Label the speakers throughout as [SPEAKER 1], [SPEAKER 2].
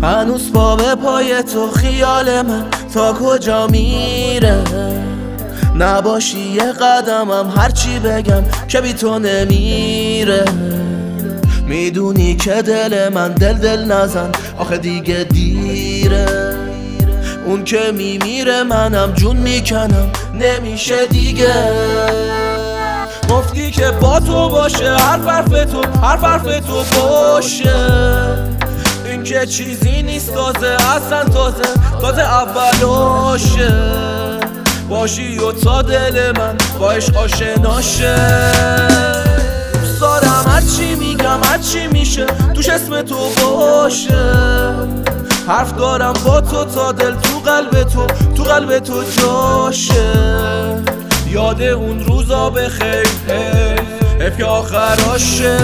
[SPEAKER 1] هنوز پا به پای تو خیال من تا کجا میره. نباشی یه قدمم هرچی بگم که بی تو نمیره. میدونی که دل من دل نزن آخه دیگه دیره. اون که میمیره منم جون میکنم نمیشه دیگه. گفتی که با تو باشه حرف تو باشه. این که چیزی نیست تازه اصلا تازه اولاشه. باشی و تا دل من با عشق آشناشه. دوست دارم هرچی میگم هرچی میشه توش اسم تو باشه. حرف دارم با تو تا دل تو قلب تو جاشه. یاد اون روزا بخیر حیف که آخراشه.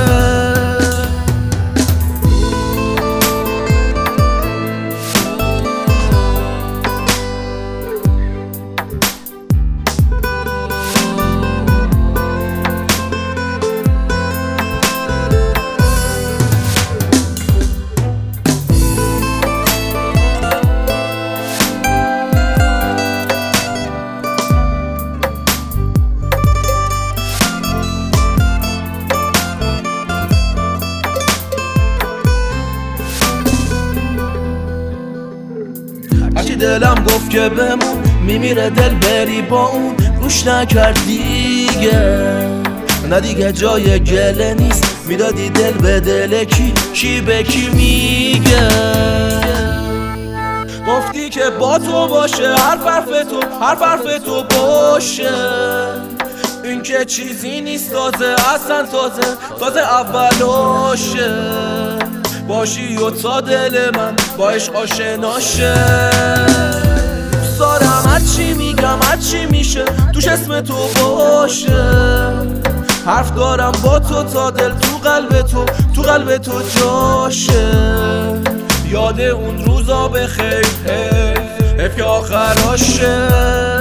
[SPEAKER 1] هرچی دلم گفت که بمون میمیره دل بری با اون روش نکرد دیگه. نه دیگه جای گله نیست میدادی دل به دل کی به کی میگه. گفتی که با تو باشه حرف تو باشه. این که چیزی نیست تازه اصلا تازه اولاشه. باشی و تا دل من با عشق آشناشه. دوست دارم هرچی میگم هرچی میشه توش اسم تو باشه. حرف دارم با تو تا دل تو قلب تو جاشه. یاد اون روزا بخیر حیف که آخراشه.